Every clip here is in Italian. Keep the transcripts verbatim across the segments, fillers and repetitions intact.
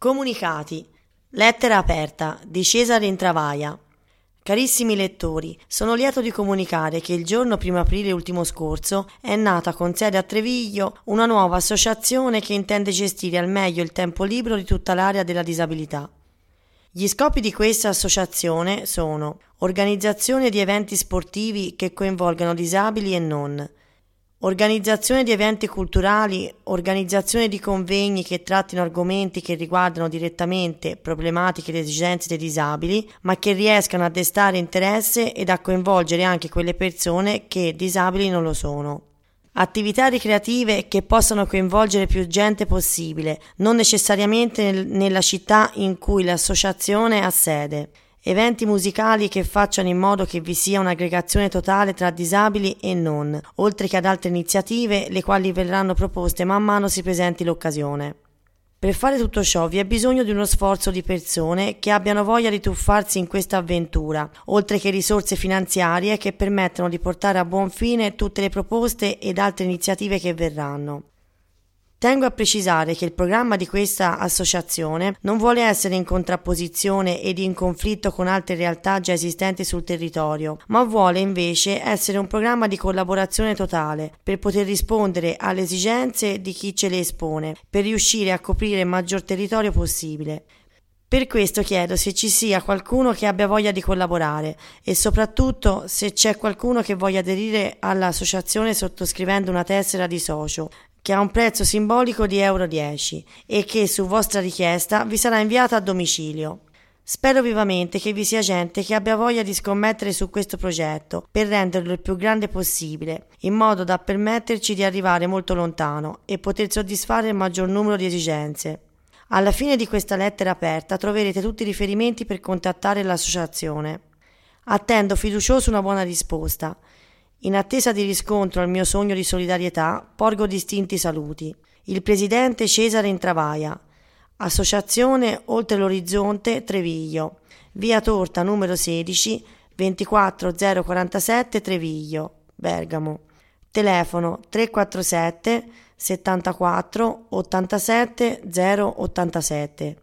Comunicati. Lettera aperta di Cesare Intravaya. Carissimi lettori, sono lieto di comunicare che il giorno primo aprile ultimo scorso è nata con sede a Treviglio una nuova associazione che intende gestire al meglio il tempo libero di tutta l'area della disabilità. Gli scopi di questa associazione sono: organizzazione di eventi sportivi che coinvolgano disabili e non, organizzazione di eventi culturali, organizzazione di convegni che trattino argomenti che riguardano direttamente problematiche ed esigenze dei disabili, ma che riescano a destare interesse ed a coinvolgere anche quelle persone che disabili non lo sono. Attività ricreative che possano coinvolgere più gente possibile, non necessariamente nel, nella città in cui l'associazione ha sede. Eventi musicali che facciano in modo che vi sia un'aggregazione totale tra disabili e non, oltre che ad altre iniziative, le quali verranno proposte man mano si presenti l'occasione. Per fare tutto ciò vi è bisogno di uno sforzo di persone che abbiano voglia di tuffarsi in questa avventura, oltre che risorse finanziarie che permettano di portare a buon fine tutte le proposte ed altre iniziative che verranno. Tengo a precisare che il programma di questa associazione non vuole essere in contrapposizione ed in conflitto con altre realtà già esistenti sul territorio, ma vuole invece essere un programma di collaborazione totale per poter rispondere alle esigenze di chi ce le espone, per riuscire a coprire il maggior territorio possibile. Per questo chiedo se ci sia qualcuno che abbia voglia di collaborare e soprattutto se c'è qualcuno che voglia aderire all'associazione sottoscrivendo una tessera di socio, che ha un prezzo simbolico di euro dieci e che su vostra richiesta vi sarà inviata a domicilio. Spero vivamente che vi sia gente che abbia voglia di scommettere su questo progetto per renderlo il più grande possibile, in modo da permetterci di arrivare molto lontano e poter soddisfare il maggior numero di esigenze. Alla fine di questa lettera aperta troverete tutti i riferimenti per contattare l'associazione. Attendo fiducioso una buona risposta. In attesa di riscontro al mio sogno di solidarietà, porgo distinti saluti. Il presidente Cesare Intravaya. Associazione Oltre l'Orizzonte Treviglio. Via Torta numero sedici, ventiquattro zero quarantasette Treviglio, Bergamo. Telefono tre quattro sette settantaquattro ottantasette zero ottantasette.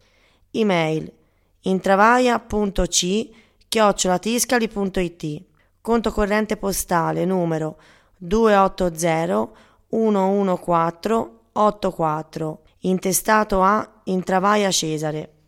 Email intravaya punto c chiocciola tiscali punto it. Conto corrente postale numero due otto zero uno uno quattro otto quattro, intestato a Intravaya Cesare.